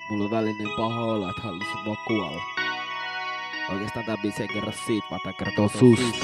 Mulla on välillä niin paha olla, että haluaisin vaan kuolla. Oikeastaan tää biisi ei kerro siitä, vaan tää kertoo susta.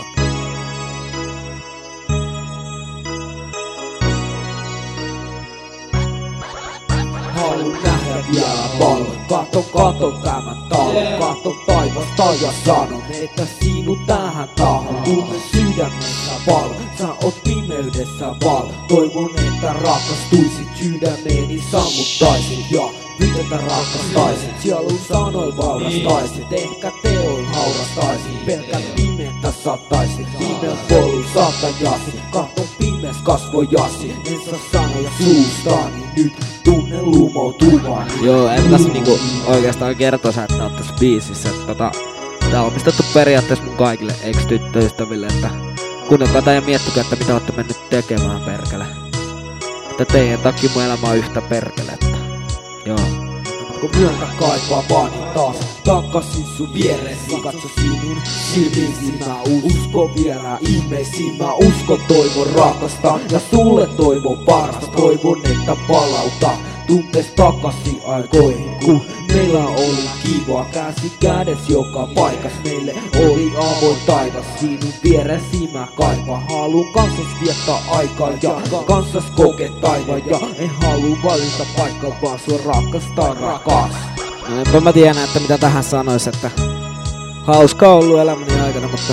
Haluun nähdä vielä valon. Kato tämän talon. Kato taivasta ja sanon, että sinut tähän tahon. Tunne sydämessä valon. Sä oot pimeydessä valo. Toivon, että rakastuisit sydämeeni sammuttaisit ja nyt että rakastaisit. Sielun sanoin vaurastaisit. Ehkä teoin haurastaisit. Pelkän pimeätä sattaisit. Pimeän polun saattajasi. Katon pimeäs kasvojasi. En saa sanoja suustani nyt. Tunne lumoutuvan. Joo, en tässä niinku oikeastaan kertoisi, että oot tässä biisissä. Tää on omistettu periaatteessa mun kaikille ex-tyttöystäville, että kuunnelkaa tää ja miettikää, että mitä ootte mennyt tekemään, perkele. Että teidän takia mun elämä on yhtä perkelettä. Joo. Kun myöntä kaipaavani taas takasin sun vieresi. Katso sinun silmiisi, mä uskon vielä ihmeisiin. Mä uskon, toivon rakastaa ja sulle toivon parasta. Toivon, että palauta tuntees takaisin aikoihin, kun meillä oli kiva. Käsi kädes joka paikas, meille oli avoin taivas. Sinun vieresi mä kaipaan. Haluun kanssas viettää aikaa ja kanssas kokea taivaan. Ja en haluu valita paikkaa, vaan sua rakastaa rakas. No enpä mä tiedä, että mitä tähän sanois, että hauska on ollut elämäni aikana, mutta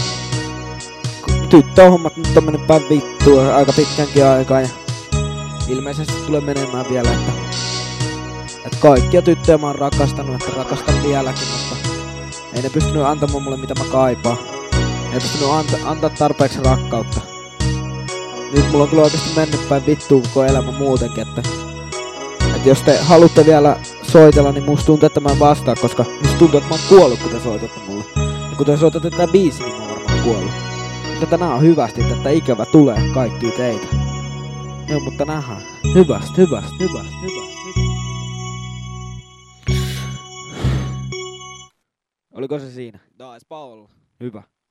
tyttöhommat nyt on mennyt päin vittua aika pitkänkin aikaa ja ilmeisesti tulee menemään vielä, että kaikkia tyttöjä mä oon rakastanut, että rakastan vieläkin, mutta ei ne pystynyt antamaan mulle mitä mä kaipaan. Ei pystynyt antaa tarpeeksi rakkautta. Nyt mulla on kyllä oikeesti mennyt päin vittuun koko elämä muutenkin, että jos te haluatte vielä soitella, niin musta tuntuu, että mä en vastaa, koska musta tuntuu, että mä oon kuollut, kun te soitatte mulle. Ja kun te soitatte tätä biisiä, niin mä oon varmaan kuollut. Mutta tänään on hyvästi, että ikävä tulee kaikki teitä. Joo, mutta nähdään. Hyvästi. Oliko se siinä? Taispa olla. Hyvä.